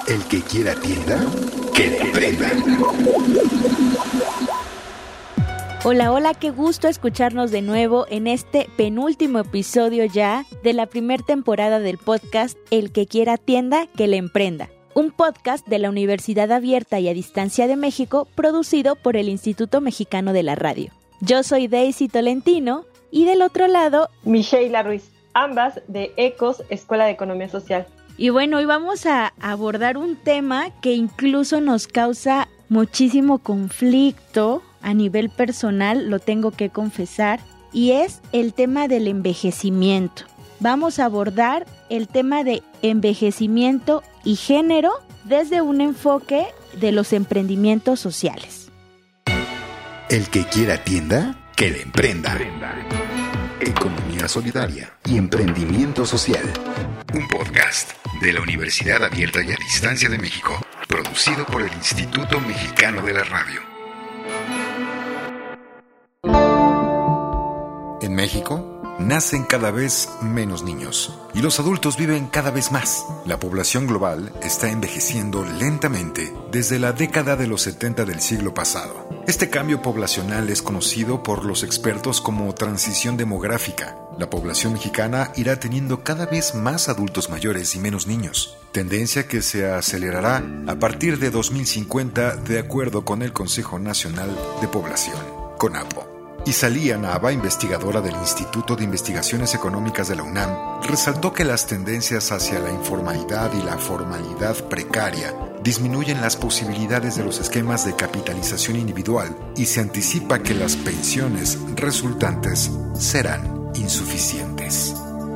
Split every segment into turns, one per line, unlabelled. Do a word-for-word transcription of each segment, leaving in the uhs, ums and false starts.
El que quiera tienda, que le prenda.
Hola, hola, qué gusto escucharnos de nuevo en este penúltimo episodio ya de la primera temporada del podcast El que quiera tienda, que le emprenda. Un podcast de la Universidad Abierta y a Distancia de México producido por el Instituto Mexicano de la Radio. Yo soy Daisy Tolentino y del otro lado,
Micheila Ruiz, ambas de ECOS, Escuela de Economía Social.
Y bueno, hoy vamos a abordar un tema que incluso nos causa muchísimo conflicto a nivel personal, lo tengo que confesar, y es el tema del envejecimiento. Vamos a abordar el tema de envejecimiento y género desde un enfoque de los emprendimientos sociales.
El que quiera tienda, que le emprenda. Economía solidaria y emprendimiento social. Un podcast de la Universidad Abierta y a Distancia de México, producido por el Instituto Mexicano de la Radio. En México, nacen cada vez menos niños y los adultos viven cada vez más. La población global está envejeciendo lentamente desde la década de los setenta del siglo pasado. Este cambio poblacional es conocido por los expertos como transición demográfica. La población mexicana irá teniendo cada vez más adultos mayores y menos niños, tendencia que se acelerará a partir de dos mil cincuenta de acuerdo con el Consejo Nacional de Población, CONAPO. Isalía Nava, investigadora del Instituto de Investigaciones Económicas de la UNAM, resaltó que las tendencias hacia la informalidad y la formalidad precaria disminuyen las posibilidades de los esquemas de capitalización individual y se anticipa que las pensiones resultantes serán insuficientes.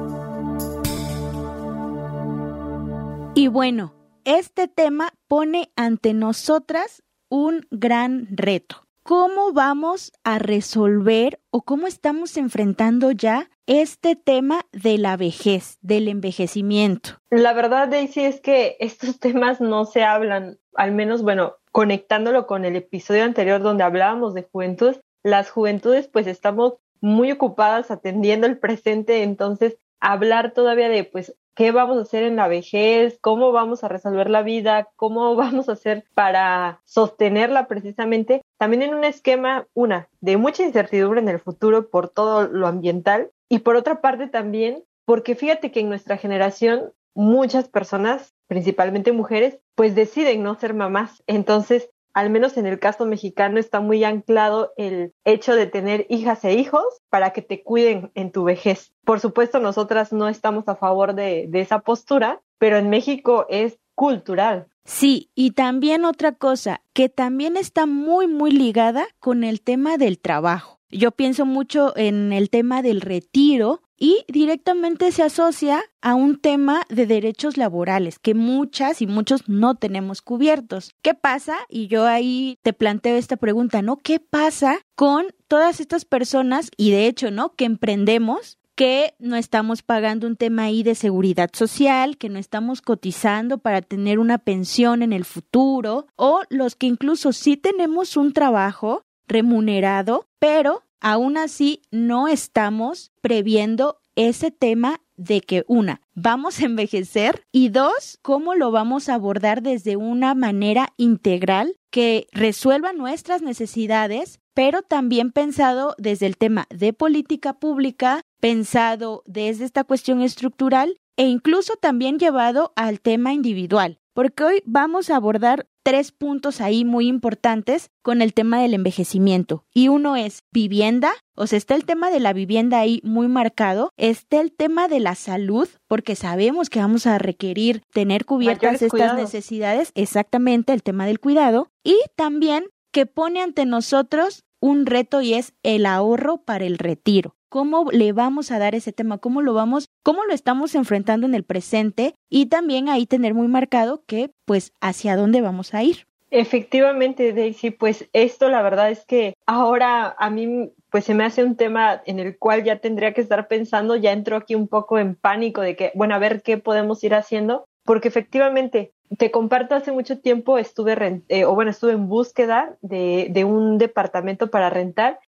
Y bueno, este tema pone ante nosotras un gran reto. ¿Cómo vamos a resolver o cómo estamos enfrentando ya este tema de la vejez, del envejecimiento?
La verdad, Daisy, es que estos temas no se hablan, al menos, bueno, conectándolo con el episodio anterior donde hablábamos de juventud, las juventudes pues estamos muy ocupadas atendiendo el presente, entonces hablar todavía de pues qué vamos a hacer en la vejez, cómo vamos a resolver la vida, cómo vamos a hacer para sostenerla precisamente, también en un esquema, una, de mucha incertidumbre en el futuro por todo lo ambiental y por otra parte también, porque fíjate que en nuestra generación muchas personas, principalmente mujeres, pues deciden no ser mamás, entonces al menos en el caso mexicano está muy anclado el hecho de tener hijas e hijos para que te cuiden en tu vejez. Por supuesto, nosotras no estamos a favor de, de esa postura, pero en México es cultural.
Sí, y también otra cosa que también está muy, muy ligada con el tema del trabajo. Yo pienso mucho en el tema del retiro y directamente se asocia a un tema de derechos laborales que muchas y muchos no tenemos cubiertos. ¿Qué pasa? Y yo ahí te planteo esta pregunta, ¿no? ¿Qué pasa con todas estas personas y de hecho, ¿no? Que emprendemos, que no estamos pagando un tema ahí de seguridad social, que no estamos cotizando para tener una pensión en el futuro, o los que incluso sí tenemos un trabajo remunerado, pero aún así no estamos previendo ese tema de que, una, vamos a envejecer y dos, cómo lo vamos a abordar desde una manera integral que resuelva nuestras necesidades, pero también pensado desde el tema de política pública, pensado desde esta cuestión estructural e incluso también llevado al tema individual. Porque hoy vamos a abordar tres puntos ahí muy importantes con el tema del envejecimiento. Y uno es vivienda, o sea, está el tema de la vivienda ahí muy marcado, está el tema de la salud, porque sabemos que vamos a requerir tener cubiertas
Mayores
estas
cuidados.
necesidades, exactamente el tema del cuidado, y también que pone ante nosotros un reto y es el ahorro para el retiro. ¿Cómo le vamos a dar ese tema? ¿Cómo lo vamos, cómo lo estamos enfrentando en el presente? Y también ahí tener muy marcado que, pues, hacia dónde vamos a ir.
Efectivamente, Daisy, pues esto la verdad es que ahora a mí pues se me hace un tema en el cual ya tendría que estar pensando, ya entro aquí un poco en pánico de que, bueno, a ver qué podemos ir haciendo, porque efectivamente, te comparto, hace mucho tiempo estuve, rent- eh, o bueno, estuve en búsqueda de, de un departamento para rentar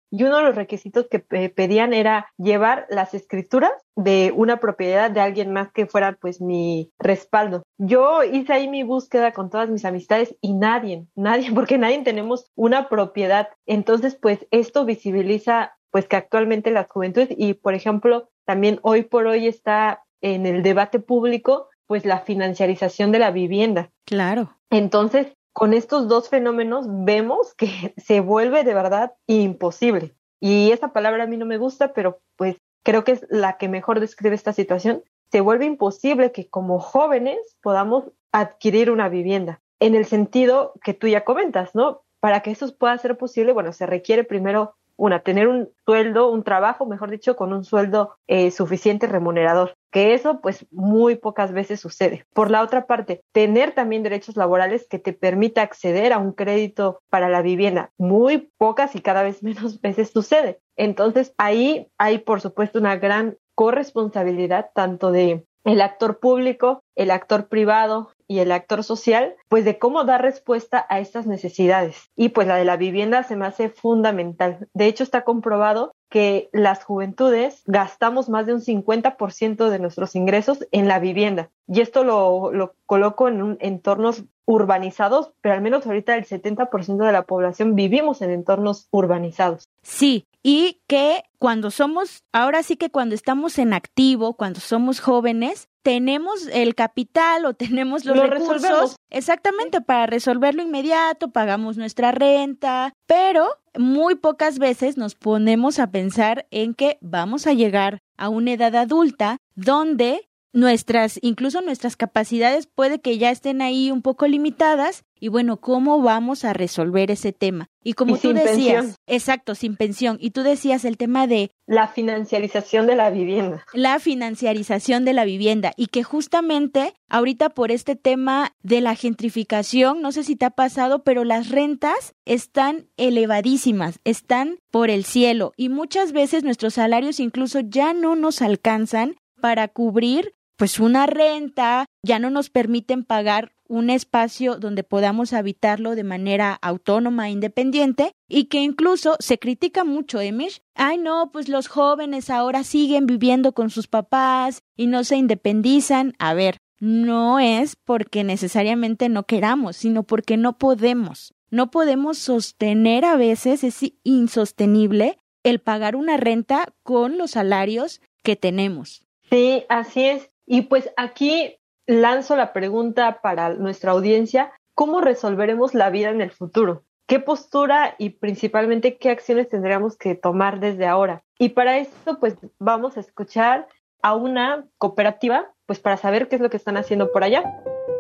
y uno de los requisitos que eh, pedían era llevar las escrituras de una propiedad de alguien más que fuera pues mi respaldo. Yo hice ahí mi búsqueda con todas mis amistades y nadie, nadie, porque nadie tenemos una propiedad. Entonces pues esto visibiliza pues que actualmente las juventudes y por ejemplo también hoy por hoy está en el debate público pues la financiarización de la vivienda.
Claro.
Entonces con estos dos fenómenos vemos que se vuelve de verdad imposible. Y esa palabra a mí no me gusta, pero pues creo que es la que mejor describe esta situación. Se vuelve imposible que como jóvenes podamos adquirir una vivienda. En el sentido que tú ya comentas, ¿no? Para que eso pueda ser posible, bueno, se requiere primero una, tener un sueldo, un trabajo, mejor dicho, con un sueldo eh, suficiente remunerador, que eso pues muy pocas veces sucede. Por la otra parte, tener también derechos laborales que te permita acceder a un crédito para la vivienda, muy pocas y cada vez menos veces sucede. Entonces ahí hay por supuesto una gran corresponsabilidad tanto de el actor público, el actor privado y el actor social, pues de cómo dar respuesta a estas necesidades. Y pues la de la vivienda se me hace fundamental. De hecho, está comprobado que las juventudes gastamos más de un cincuenta por ciento de nuestros ingresos en la vivienda. Y esto lo, lo coloco en un, entornos urbanizados, pero al menos ahorita el setenta por ciento de la población vivimos en entornos urbanizados.
Sí, y que cuando somos, ahora sí que cuando estamos en activo, cuando somos jóvenes, tenemos el capital o tenemos los
lo
recursos
resolvemos.
Exactamente para resolverlo inmediato, pagamos nuestra renta, pero muy pocas veces nos ponemos a pensar en que vamos a llegar a una edad adulta donde nuestras, incluso nuestras capacidades puede que ya estén ahí un poco limitadas y bueno, ¿cómo vamos a resolver ese tema? Y como
y
tú
sin
decías,
pensión.
exacto, sin pensión, y tú decías el tema de
la financiarización de la vivienda.
La financiarización de la vivienda y que justamente ahorita por este tema de la gentrificación, no sé si te ha pasado, pero las rentas están elevadísimas, están por el cielo y muchas veces nuestros salarios incluso ya no nos alcanzan para cubrir pues una renta, ya no nos permiten pagar un espacio donde podamos habitarlo de manera autónoma, independiente, y que incluso se critica mucho, ¿eh, Mish? Ay, no, pues los jóvenes ahora siguen viviendo con sus papás y no se independizan. A ver, no es porque necesariamente no queramos, sino porque no podemos. No podemos sostener a veces, es insostenible el pagar una renta con los salarios que tenemos.
Sí, así es. Y pues aquí lanzo la pregunta para nuestra audiencia, ¿cómo resolveremos la vida en el futuro? ¿Qué postura y principalmente qué acciones tendríamos que tomar desde ahora? Y para esto pues vamos a escuchar a una cooperativa pues para saber qué es lo que están haciendo por allá.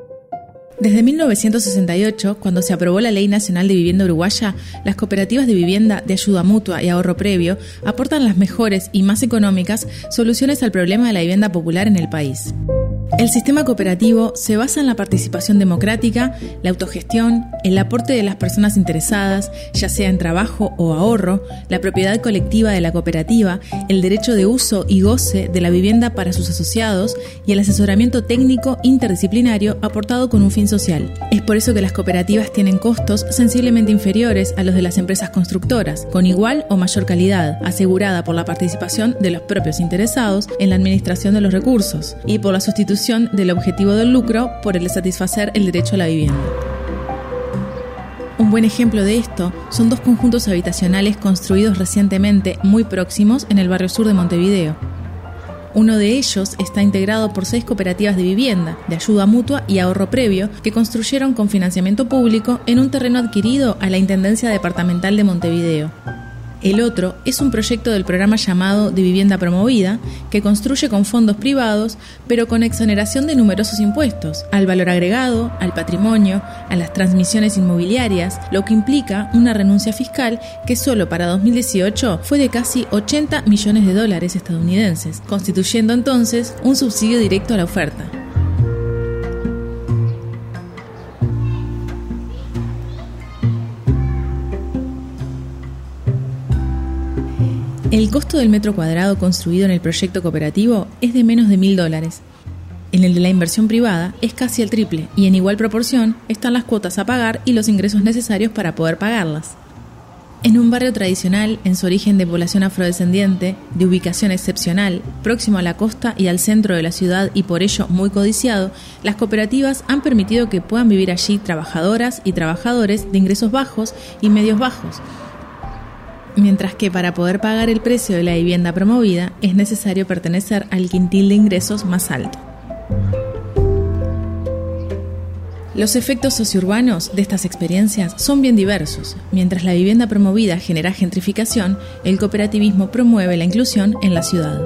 Desde mil novecientos sesenta y ocho, cuando se aprobó la Ley Nacional de Vivienda Uruguaya, las cooperativas de vivienda de ayuda mutua y ahorro previo aportan las mejores y más económicas soluciones al problema de la vivienda popular en el país. El sistema cooperativo se basa en la participación democrática, la autogestión, el aporte de las personas interesadas, ya sea en trabajo o ahorro, la propiedad colectiva de la cooperativa, el derecho de uso y goce de la vivienda para sus asociados y el asesoramiento técnico interdisciplinario aportado con un fin social. Es por eso que las cooperativas tienen costos sensiblemente inferiores a los de las empresas constructoras, con igual o mayor calidad, asegurada por la participación de los propios interesados en la administración de los recursos y por la sustitución del objetivo del lucro por el de satisfacer el derecho a la vivienda. Un buen ejemplo de esto son dos conjuntos habitacionales construidos recientemente muy próximos en el barrio sur de Montevideo. Uno de ellos está integrado por seis cooperativas de vivienda, de ayuda mutua y ahorro previo, que construyeron con financiamiento público en un terreno adquirido a la Intendencia Departamental de Montevideo. El otro es un proyecto del programa llamado de vivienda promovida, que construye con fondos privados, pero con exoneración de numerosos impuestos, al valor agregado, al patrimonio, a las transmisiones inmobiliarias, lo que implica una renuncia fiscal que solo para dos mil dieciocho fue de casi ochenta millones de dólares estadounidenses, constituyendo entonces un subsidio directo a la oferta. El costo del metro cuadrado construido en el proyecto cooperativo es de menos de mil dólares. En el de la inversión privada es casi el triple y en igual proporción están las cuotas a pagar y los ingresos necesarios para poder pagarlas. En un barrio tradicional, en su origen de población afrodescendiente, de ubicación excepcional, próximo a la costa y al centro de la ciudad y por ello muy codiciado, las cooperativas han permitido que puedan vivir allí trabajadoras y trabajadores de ingresos bajos y medios bajos, mientras que para poder pagar el precio de la vivienda promovida es necesario pertenecer al quintil de ingresos más alto. Los efectos sociourbanos de estas experiencias son bien diversos. Mientras la vivienda promovida genera gentrificación, el cooperativismo promueve la inclusión en la ciudad.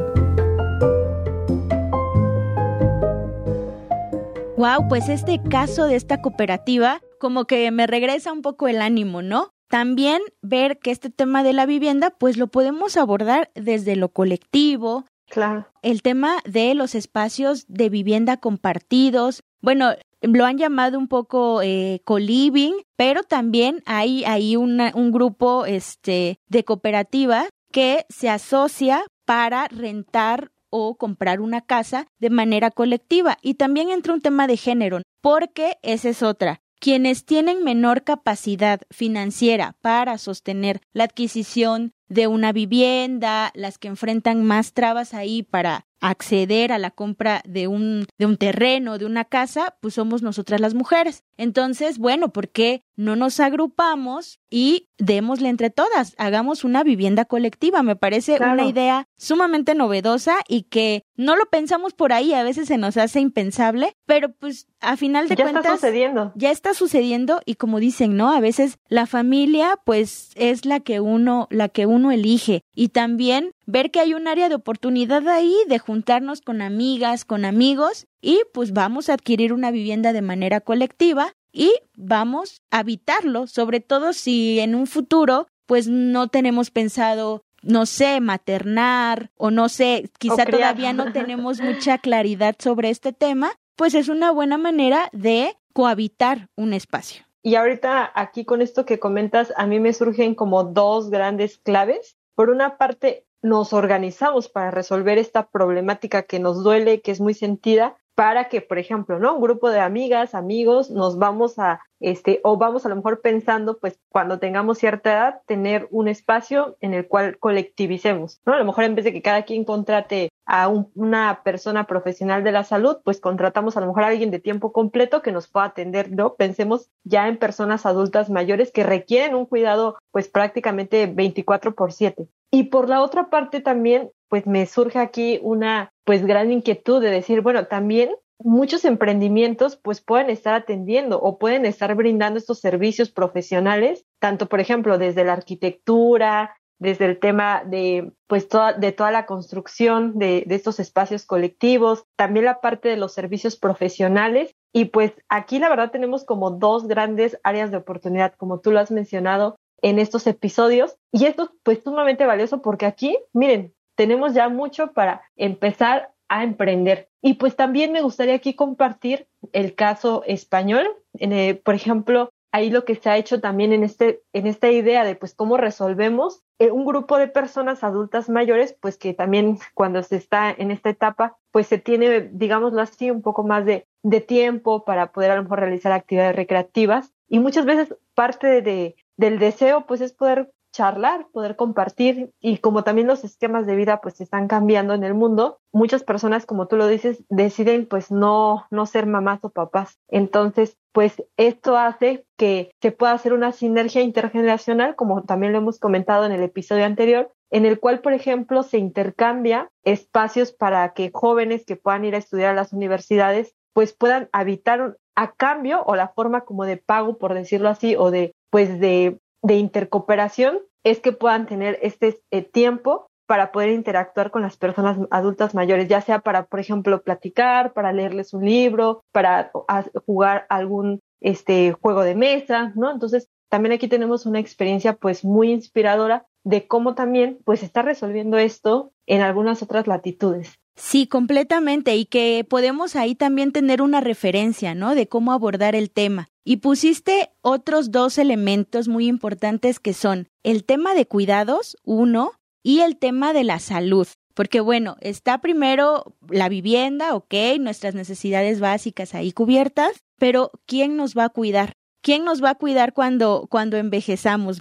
Wow, pues este caso de esta cooperativa como que me regresa un poco el ánimo, ¿no? También ver que este tema de la vivienda pues lo podemos abordar desde lo colectivo.
Claro.
El tema de los espacios de vivienda compartidos. Bueno, lo han llamado un poco eh, co-living, pero también hay, hay una, un grupo este, de cooperativa que se asocia para rentar o comprar una casa de manera colectiva. Y también entra un tema de género, porque esa es otra. Quienes tienen menor capacidad financiera para sostener la adquisición de una vivienda, las que enfrentan más trabas ahí para acceder a la compra de un, de un terreno, de una casa, pues somos nosotras las mujeres. Entonces, bueno, ¿por qué no nos agrupamos y démosle entre todas? Hagamos una vivienda colectiva. Me parece claro. Una idea sumamente novedosa y que no lo pensamos por ahí, a veces se nos hace impensable, pero pues a final de
ya
cuentas...
Ya está sucediendo.
Ya está sucediendo y como dicen, ¿no? A veces la familia pues es la que uno, la que uno elige y también ver que hay un área de oportunidad ahí de juntarnos con amigas, con amigos y pues vamos a adquirir una vivienda de manera colectiva y vamos a habitarlo, sobre todo si en un futuro pues no tenemos pensado, no sé, maternar o no sé, quizá todavía no tenemos mucha claridad sobre este tema, pues es una buena manera de cohabitar un espacio.
Y ahorita aquí con esto que comentas, a mí me surgen como dos grandes claves. Por una parte, nos organizamos para resolver esta problemática que nos duele, que es muy sentida, para que, por ejemplo, ¿no? Un grupo de amigas, amigos, nos vamos a, este, o vamos a lo mejor pensando, pues, cuando tengamos cierta edad, tener un espacio en el cual colectivicemos, ¿no? A lo mejor en vez de que cada quien contrate a un, una persona profesional de la salud, pues contratamos a lo mejor a alguien de tiempo completo que nos pueda atender, ¿no? Pensemos ya en personas adultas mayores que requieren un cuidado, pues, prácticamente veinticuatro por siete. Y por la otra parte también, pues me surge aquí una pues gran inquietud de decir, bueno, también muchos emprendimientos pues pueden estar atendiendo o pueden estar brindando estos servicios profesionales, tanto por ejemplo desde la arquitectura, desde el tema de pues toda, de toda la construcción de, de estos espacios colectivos, también la parte de los servicios profesionales. Y pues aquí la verdad tenemos como dos grandes áreas de oportunidad, como tú lo has mencionado en estos episodios, y esto es pues sumamente valioso porque aquí, miren, tenemos ya mucho para empezar a emprender. Y pues también me gustaría aquí compartir el caso español, en el, por ejemplo, ahí lo que se ha hecho también en este en esta idea de pues cómo resolvemos eh, un grupo de personas adultas mayores, pues que también cuando se está en esta etapa, pues se tiene, digámoslo así, un poco más de, de tiempo para poder a lo mejor realizar actividades recreativas, y muchas veces parte de, de del deseo pues es poder charlar, poder compartir, y como también los esquemas de vida pues están cambiando en el mundo, muchas personas, como tú lo dices, deciden pues no, no ser mamás o papás. Entonces, pues esto hace que se pueda hacer una sinergia intergeneracional, como también lo hemos comentado en el episodio anterior, en el cual, por ejemplo, se intercambia espacios para que jóvenes que puedan ir a estudiar a las universidades pues puedan habitar a cambio, o la forma como de pago, por decirlo así, o de pues de de intercooperación, es que puedan tener este eh, tiempo para poder interactuar con las personas adultas mayores, ya sea para, por ejemplo, platicar, para leerles un libro, para a, jugar algún este juego de mesa, ¿no? Entonces, también aquí tenemos una experiencia pues muy inspiradora de cómo también pues está resolviendo esto en algunas otras latitudes.
Sí, completamente, y que podemos ahí también tener una referencia, ¿no? De cómo abordar el tema. Y pusiste otros dos elementos muy importantes que son el tema de cuidados, uno, y el tema de la salud. Porque bueno, está primero la vivienda, ok, nuestras necesidades básicas ahí cubiertas, pero ¿quién nos va a cuidar? ¿Quién nos va a cuidar cuando, cuando envejezamos, Mish?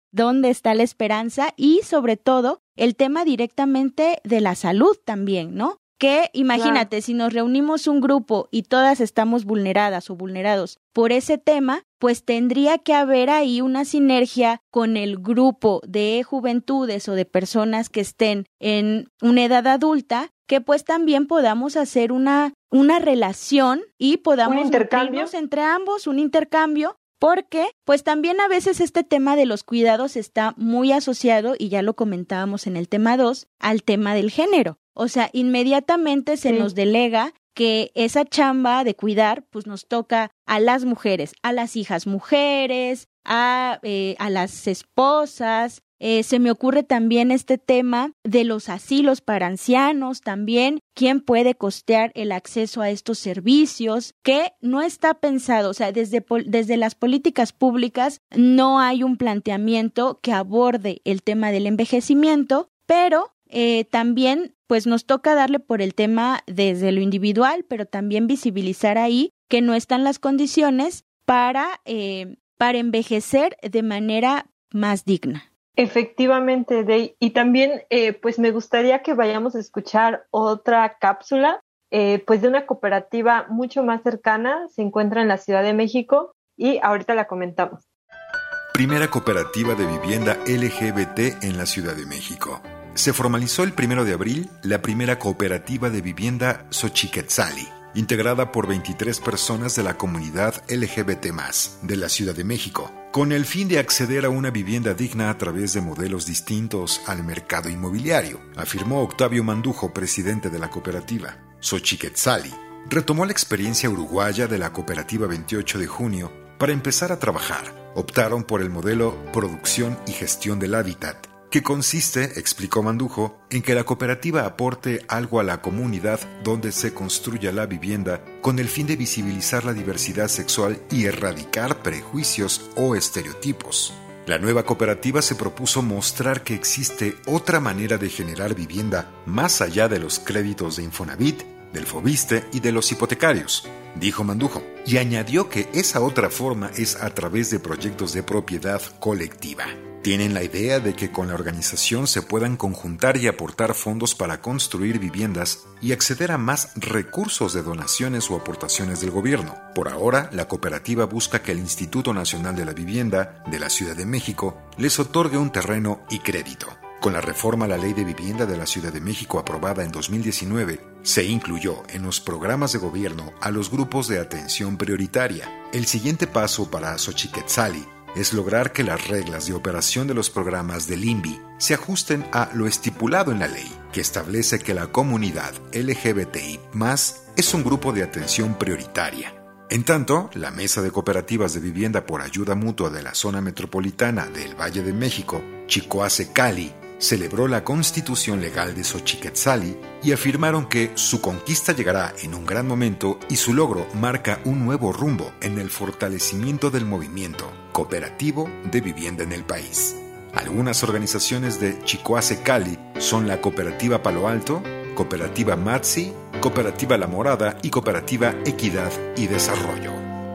dónde está la esperanza y sobre todo el tema directamente de la salud también, ¿no? Que imagínate, claro, si nos reunimos un grupo y todas estamos vulneradas o vulnerados por ese tema, pues tendría que haber ahí una sinergia con el grupo de juventudes o de personas que estén en una edad adulta, que pues también podamos hacer una, una relación y podamos
un intercambio
entre ambos, un intercambio, porque pues también a veces este tema de los cuidados está muy asociado, y ya lo comentábamos en el tema dos, al tema del género. O sea, inmediatamente se sí. nos delega que esa chamba de cuidar, pues nos toca a las mujeres, a las hijas mujeres, a, eh, a las esposas. Eh, se me ocurre también este tema de los asilos para ancianos también. ¿Quién puede costear el acceso a estos servicios? Que no está pensado, o sea, desde, desde las políticas públicas no hay un planteamiento que aborde el tema del envejecimiento, pero eh, también pues nos toca darle por el tema desde lo individual, pero también visibilizar ahí que no están las condiciones para, eh, para envejecer de manera más digna.
Efectivamente, Dey. Y también eh, pues me gustaría que vayamos a escuchar otra cápsula eh, pues de una cooperativa mucho más cercana, se encuentra en la Ciudad de México y ahorita la comentamos.
Primera cooperativa de vivienda L G B T en la Ciudad de México. Se formalizó el primero de abril la primera cooperativa de vivienda Xochiquetzali, integrada por veintitrés personas de la comunidad L G B T más, de la Ciudad de México, con el fin de acceder a una vivienda digna a través de modelos distintos al mercado inmobiliario, afirmó Octavio Mandujo, presidente de la cooperativa. Xochiquetzali retomó la experiencia uruguaya de la cooperativa veintiocho de junio para empezar a trabajar. Optaron por el modelo Producción y Gestión del Hábitat, que consiste, explicó Mandujo, en que la cooperativa aporte algo a la comunidad donde se construya la vivienda con el fin de visibilizar la diversidad sexual y erradicar prejuicios o estereotipos. La nueva cooperativa se propuso mostrar que existe otra manera de generar vivienda más allá de los créditos de Infonavit, del Fobiste y de los hipotecarios, dijo Mandujo, y añadió que esa otra forma es a través de proyectos de propiedad colectiva. Tienen la idea de que con la organización se puedan conjuntar y aportar fondos para construir viviendas y acceder a más recursos de donaciones o aportaciones del gobierno. Por ahora, la cooperativa busca que el Instituto Nacional de la Vivienda de la Ciudad de México les otorgue un terreno y crédito. Con la reforma a la Ley de Vivienda de la Ciudad de México aprobada en dos mil diecinueve, se incluyó en los programas de gobierno a los grupos de atención prioritaria. El siguiente paso para Xochiquetzali es lograr que las reglas de operación de los programas del I N V I se ajusten a lo estipulado en la ley, que establece que la comunidad L G B T I más, es un grupo de atención prioritaria. En tanto, la Mesa de Cooperativas de Vivienda por Ayuda Mutua de la Zona Metropolitana del Valle de México, Chicoace-Cali, celebró la constitución legal de Xochiquetzali y afirmaron que su conquista llegará en un gran momento y su logro marca un nuevo rumbo en el fortalecimiento del movimiento cooperativo de vivienda en el país. Algunas organizaciones de Chicoace-Cali son la Cooperativa Palo Alto, Cooperativa Matzi, Cooperativa La Morada y Cooperativa Equidad y Desarrollo.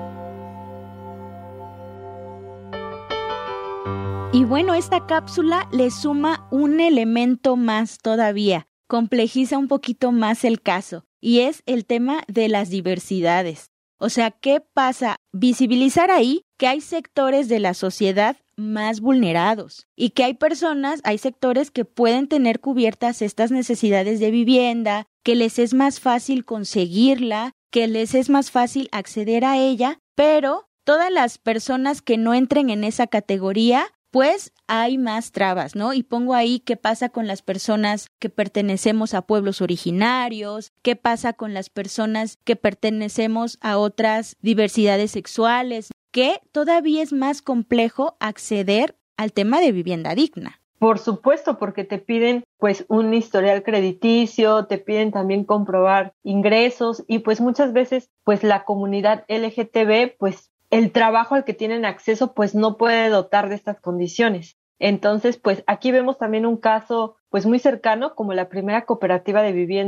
Y bueno, esta cápsula le suma un elemento más todavía, complejiza un poquito más el caso, y es el tema de las diversidades. O sea, ¿qué pasa? Visibilizar ahí que hay sectores de la sociedad más vulnerados y que hay personas, hay sectores que pueden tener cubiertas estas necesidades de vivienda, que les es más fácil conseguirla, que les es más fácil acceder a ella, pero todas las personas que no entren en esa categoría, pues hay más trabas, ¿no? Y pongo ahí qué pasa con las personas que pertenecemos a pueblos originarios, qué pasa con las personas que pertenecemos a otras diversidades sexuales, que todavía es más complejo acceder al tema de vivienda digna.
Por supuesto, porque te piden pues un historial crediticio, te piden también comprobar ingresos y pues muchas veces pues la comunidad L G T B pues el trabajo al que tienen acceso pues no puede dotar de estas condiciones. Entonces, pues aquí vemos también un caso pues muy cercano como la primera cooperativa de vivienda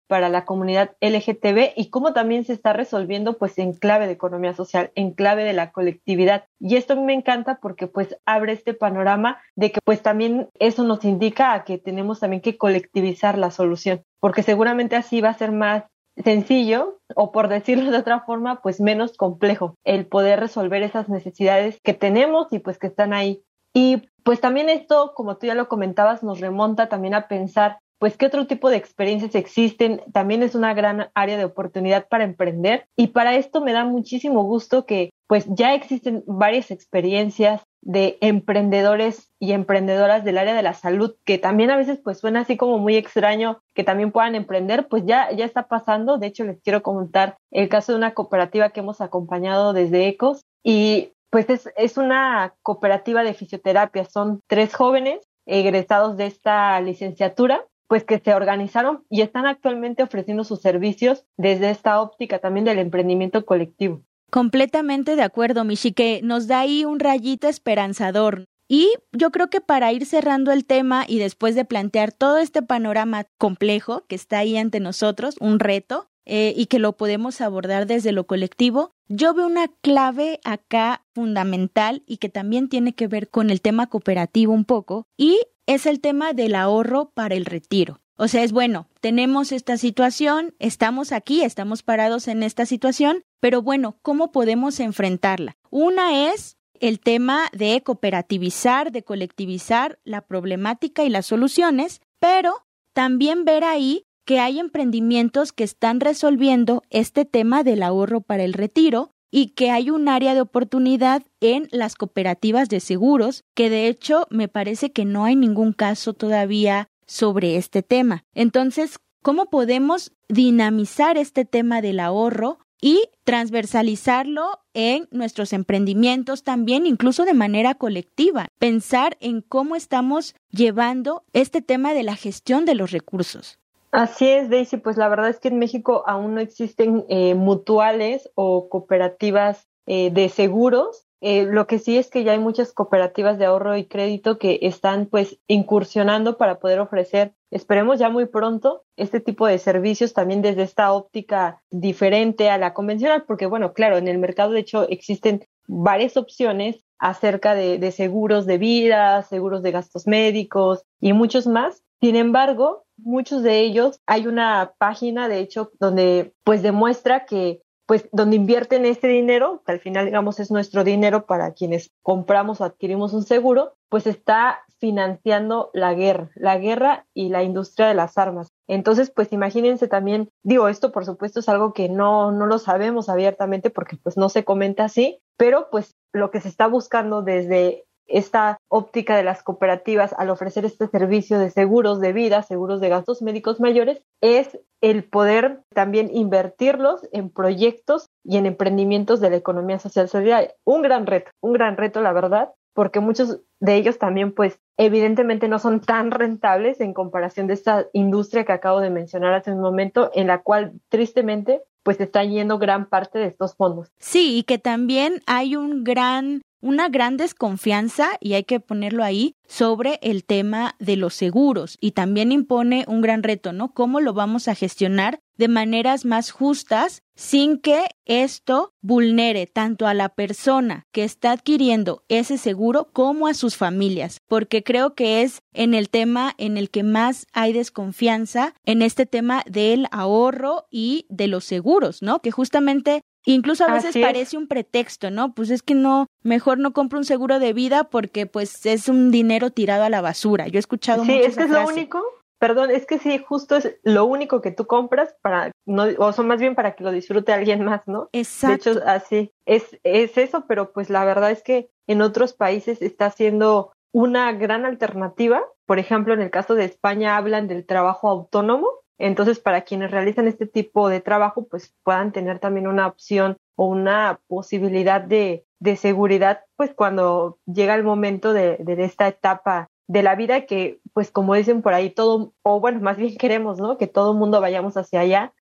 para la comunidad L G T B y cómo también se está resolviendo pues en clave de economía social, en clave de la colectividad. Y esto a mí me encanta porque pues abre este panorama de que pues también eso nos indica a que tenemos también que colectivizar la solución, porque seguramente así va a ser más sencillo, o por decirlo de otra forma, pues menos complejo el poder resolver esas necesidades que tenemos y pues que están ahí. Y pues también esto, como tú ya lo comentabas, nos remonta también a pensar pues qué otro tipo de experiencias existen. También es una gran área de oportunidad para emprender, y para esto me da muchísimo gusto que pues ya existen varias experiencias de emprendedores y emprendedoras del área de la salud, que también a veces pues suena así como muy extraño que también puedan emprender, pues ya, ya está pasando. De hecho, les quiero contar el caso de una cooperativa que hemos acompañado desde ECOS, y pues es, es una cooperativa de fisioterapia. Son tres jóvenes egresados de esta licenciatura, pues que se organizaron y están actualmente ofreciendo sus servicios desde esta óptica también del emprendimiento colectivo.
Completamente de acuerdo, Michi, que nos da ahí un rayito esperanzador. Y yo creo que para ir cerrando el tema y después de plantear todo este panorama complejo que está ahí ante nosotros, un reto, eh, y que lo podemos abordar desde lo colectivo, yo veo una clave acá fundamental y que también tiene que ver con el tema cooperativo un poco, y es el tema del ahorro para el retiro. O sea, es bueno, tenemos esta situación, estamos aquí, estamos parados en esta situación, pero bueno, ¿cómo podemos enfrentarla? Una es el tema de cooperativizar, de colectivizar la problemática y las soluciones, pero también ver ahí que hay emprendimientos que están resolviendo este tema del ahorro para el retiro y que hay un área de oportunidad en las cooperativas de seguros, que de hecho me parece que no hay ningún caso todavía sobre este tema. Entonces, ¿cómo podemos dinamizar este tema del ahorro y transversalizarlo en nuestros emprendimientos también, incluso de manera colectiva? Pensar en cómo estamos llevando este tema de la gestión de los recursos.
Así es, Daisy, pues la verdad es que en México aún no existen eh, mutuales o cooperativas eh, de seguros. Eh, lo que sí es que ya hay muchas cooperativas de ahorro y crédito que están pues incursionando para poder ofrecer, esperemos ya muy pronto, este tipo de servicios también desde esta óptica diferente a la convencional, porque bueno, claro, en el mercado de hecho existen varias opciones acerca de, de seguros de vida, seguros de gastos médicos y muchos más. Sin embargo, muchos de ellos, hay una página de hecho donde pues demuestra que pues donde invierten este dinero, que al final digamos es nuestro dinero para quienes compramos o adquirimos un seguro, pues está financiando la guerra, la guerra y la industria de las armas. Entonces, pues imagínense también, digo, esto por supuesto es algo que no, no lo sabemos abiertamente porque pues no se comenta así, pero pues lo que se está buscando desde esta óptica de las cooperativas al ofrecer este servicio de seguros de vida, seguros de gastos médicos mayores, es el poder también invertirlos en proyectos y en emprendimientos de la economía social solidaria. Un gran reto, un gran reto, la verdad, porque muchos de ellos también, pues, evidentemente no son tan rentables en comparación de esta industria que acabo de mencionar hace un momento, en la cual, tristemente, pues está yendo gran parte de estos fondos.
Sí, y que también hay un gran, una gran desconfianza, y hay que ponerlo ahí, sobre el tema de los seguros, y también impone un gran reto, ¿no? ¿Cómo lo vamos a gestionar de maneras más justas sin que esto vulnere tanto a la persona que está adquiriendo ese seguro como a sus familias? Porque creo que es en el tema en el que más hay desconfianza, en este tema del ahorro y de los seguros, ¿no? Que justamente incluso a veces parece un pretexto, ¿no? Pues es que no, mejor no compro un seguro de vida porque pues es un dinero tirado a la basura. Yo he escuchado mucho esa frase. Sí, es que es lo único,
perdón, es que sí, justo es lo único que tú compras para, no, o son más bien para que lo disfrute alguien más, ¿no?
Exacto.
De hecho, así, es, es eso, pero pues la verdad es que en otros países está siendo una gran alternativa. Por ejemplo, en el caso de España hablan del trabajo autónomo. Entonces, para quienes realizan este tipo de trabajo, pues puedan tener también una opción o una posibilidad de, de seguridad, pues cuando llega el momento de, de esta etapa de la vida que, pues como dicen por ahí, todo, o bueno, más bien queremos, ¿no? Que todo mundo vayamos hacia allá,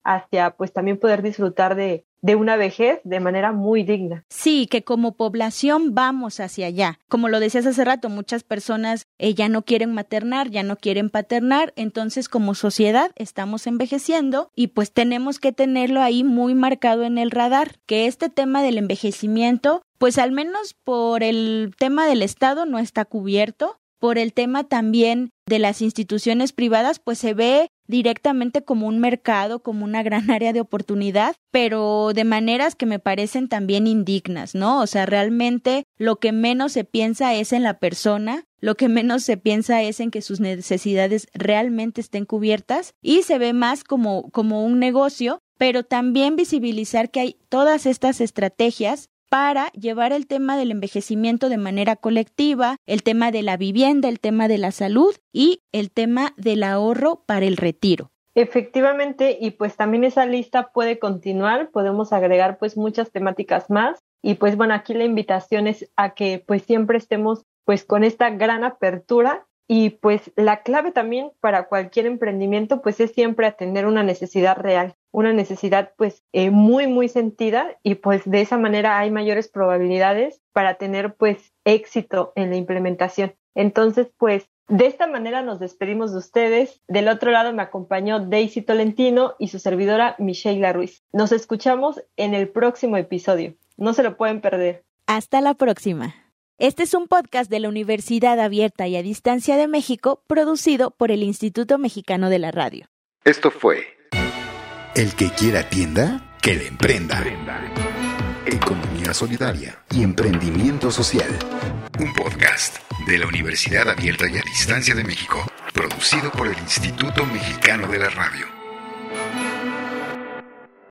hacia pues también poder disfrutar de, de una vejez de manera muy digna.
Sí, que como población vamos hacia allá. Como lo decías hace rato, muchas personas eh, ya no quieren maternar, ya no quieren paternar, entonces como sociedad estamos envejeciendo y pues tenemos que tenerlo ahí muy marcado en el radar, que este tema del envejecimiento, pues al menos por el tema del Estado no está cubierto. Por el tema también de las instituciones privadas, pues se ve directamente como un mercado, como una gran área de oportunidad, pero de maneras que me parecen también indignas, ¿no? O sea, realmente lo que menos se piensa es en la persona, lo que menos se piensa es en que sus necesidades realmente estén cubiertas y se ve más como, como un negocio, pero también visibilizar que hay todas estas estrategias para llevar el tema del envejecimiento de manera colectiva, el tema de la vivienda, el tema de la salud y el tema del ahorro para el retiro.
Efectivamente, y pues también esa lista puede continuar, podemos agregar pues muchas temáticas más y pues bueno, aquí la invitación es a que pues siempre estemos pues con esta gran apertura y pues la clave también para cualquier emprendimiento pues es siempre atender una necesidad real, una necesidad pues eh, muy muy sentida y pues de esa manera hay mayores probabilidades para tener pues éxito en la implementación. Entonces pues de esta manera nos despedimos de ustedes. Del otro lado me acompañó Daisy Tolentino y su servidora Michelle Ruiz. Nos escuchamos en el próximo episodio. No se lo pueden perder.
Hasta la próxima. Este es un podcast de la Universidad Abierta y a Distancia de México, producido por el Instituto Mexicano de la Radio.
Esto fue El que quiera tienda, que le emprenda. Economía solidaria y emprendimiento social. Un podcast de la Universidad Abierta y a Distancia de México, producido por el Instituto Mexicano de la Radio.